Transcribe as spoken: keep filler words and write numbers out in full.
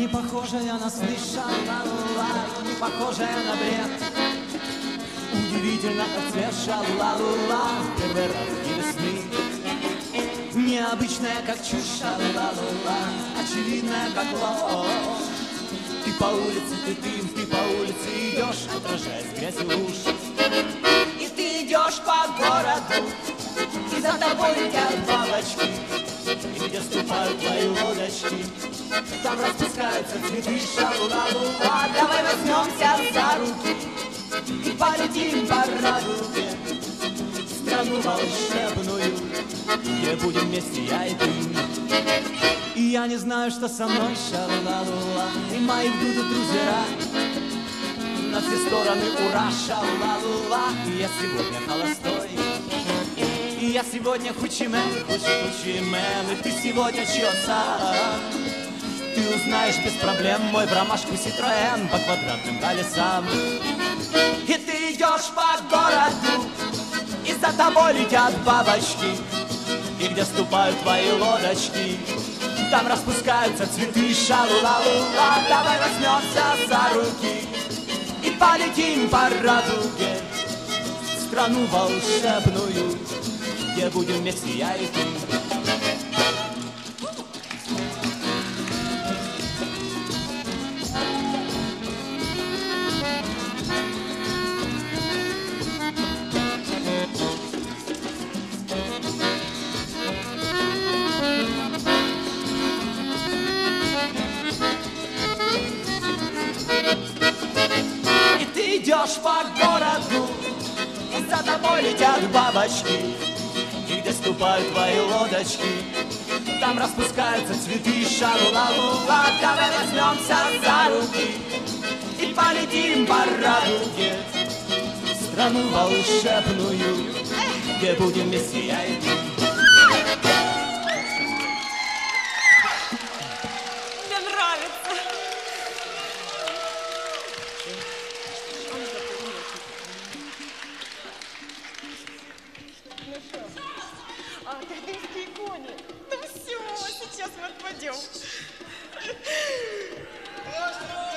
Не похожая на слышала, не похожая на бред. Удивительно, как цвет шалла-лула в первый раз и весны. Необычная, как чушь шалла-лула, очевидная, как ложь. Ты по улице, ты дым, ты по улице идешь, отражаясь грязью луж. И ты идешь по городу, и за тобой летят бабочки. И где ступают твои лодочки, там распускаются цветы шалла-лула. Давай возьмемся за руки и полетим по радуге в страну волшебную, где будем вместе я и ты. И я не знаю, что со мной шалла-лула, и мои будут друзья. На все стороны ура, шалла-лула. И я сегодня холостой, и я сегодня хучимен, хучи-хучимен. И ты сегодня чьё-то. Ты узнаешь без проблем мой в ромашку Ситроен по квадратным колесам. И ты идешь по городу, и за тобой летят бабочки. И где ступают твои лодочки, там распускаются цветы шалла-лула. Давай возьмемся за руки и полетим по радуге в страну волшебную, где будем вместе я и ты. Идешь по городу, и за тобой летят бабочки. И где ступают твои лодочки, там распускаются цветы шалла-лула. Давай возьмемся за руки и полетим по радуге в страну волшебную, где будем вместе я и ты. Мне нравится. А, твердынские кони. Ну все, сейчас мы отпадем.